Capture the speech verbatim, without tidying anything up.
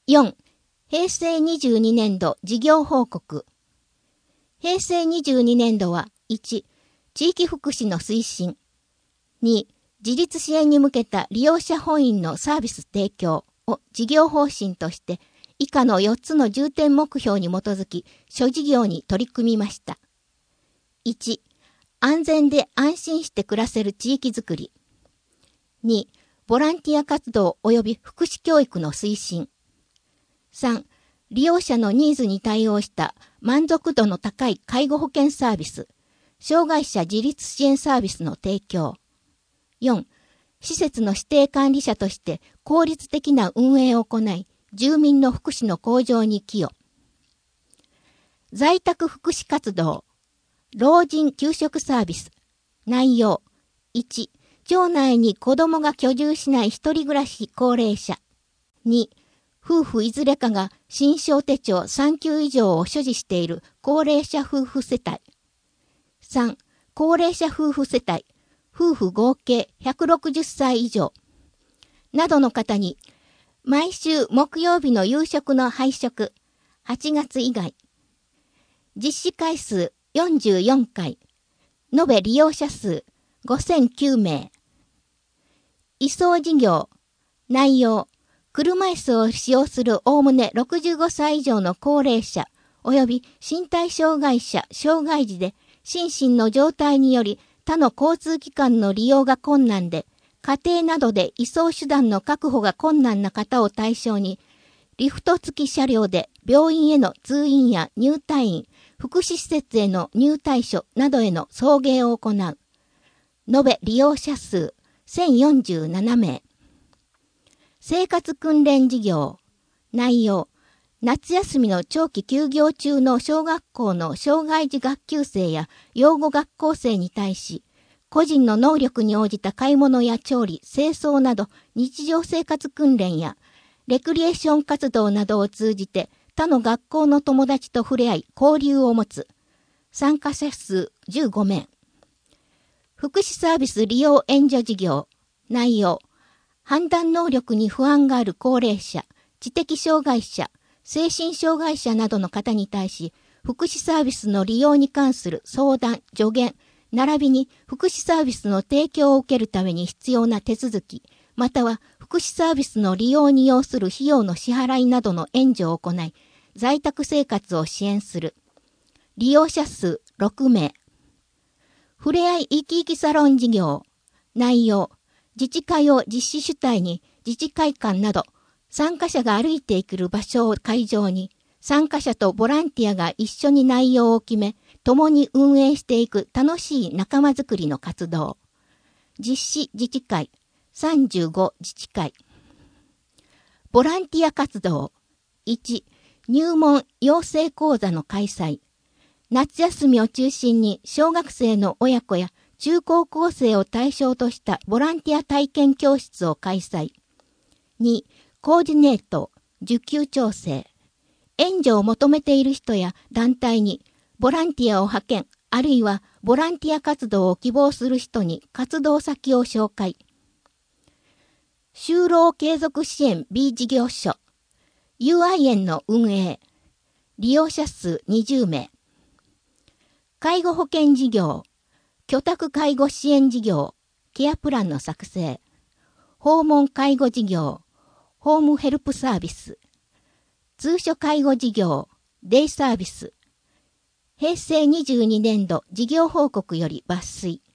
よん、平成にじゅうにねんど事業報告。平成にじゅうにねんどは、いち、地域福祉の推進。に、自立支援に向けた利用者本員のサービス提供を事業方針として、以下のよっつの重点目標に基づき、諸事業に取り組みました。いち、安全で安心して暮らせる地域づくり。に、ボランティア活動及び福祉教育の推進。さん、利用者のニーズに対応した満足度の高い介護保険サービス、障害者自立支援サービスの提供。よん、施設の指定管理者として効率的な運営を行い、住民の福祉の向上に寄与。在宅福祉活動、老人給食サービス。内容。いち、町内に子供が居住しない一人暮らし高齢者。に、夫婦いずれかが新生手帳さんきゅう以上を所持している高齢者夫婦世帯。さん、高齢者夫婦世帯、夫婦合計ひゃくろくじゅっさい以上。などの方に、毎週木曜日の夕食の配食、はちがつ以外。実施回数よんじゅうよんかい。延べ利用者数ごせんきゅうめい。移送事業。内容。車椅子を使用するおおむねろくじゅうごさい以上の高齢者、及び身体障害者、障害児で、心身の状態により他の交通機関の利用が困難で、家庭などで移送手段の確保が困難な方を対象に、リフト付き車両で病院への通院や入退院、福祉施設への入退所などへの送迎を行う。延べ利用者数せんよんじゅうななめい。生活訓練事業。内容。夏休みの長期休業中の小学校の障害児学級生や養護学校生に対し、個人の能力に応じた買い物や調理、清掃など日常生活訓練やレクリエーション活動などを通じて他の学校の友達と触れ合い交流を持つ。参加者数じゅうごめい。福祉サービス利用援助事業。内容。判断能力に不安がある高齢者、知的障害者、精神障害者などの方に対し、福祉サービスの利用に関する相談、助言、並びに福祉サービスの提供を受けるために必要な手続き、または福祉サービスの利用に要する費用の支払いなどの援助を行い、在宅生活を支援する。利用者数ろくめい。ふれあい生き生きサロン事業。内容。自治会を実施主体に自治会館など参加者が歩いていくる場所を会場に参加者とボランティアが一緒に内容を決め共に運営していく楽しい仲間づくりの活動。実施自治会さんじゅうご自治会。ボランティア活動。いち、入門養成講座の開催。夏休みを中心に小学生の親子や中高校生を対象としたボランティア体験教室を開催。に、コーディネート、受給調整。援助を求めている人や団体にボランティアを派遣、あるいはボランティア活動を希望する人に活動先を紹介。就労継続支援 B 事業所。ユーアイ 園の運営。利用者数にじゅうめい。介護保険事業。居宅介護支援事業、ケアプランの作成、訪問介護事業、ホームヘルプサービス、通所介護事業、デイサービス、平成にじゅうにねんど事業報告より抜粋。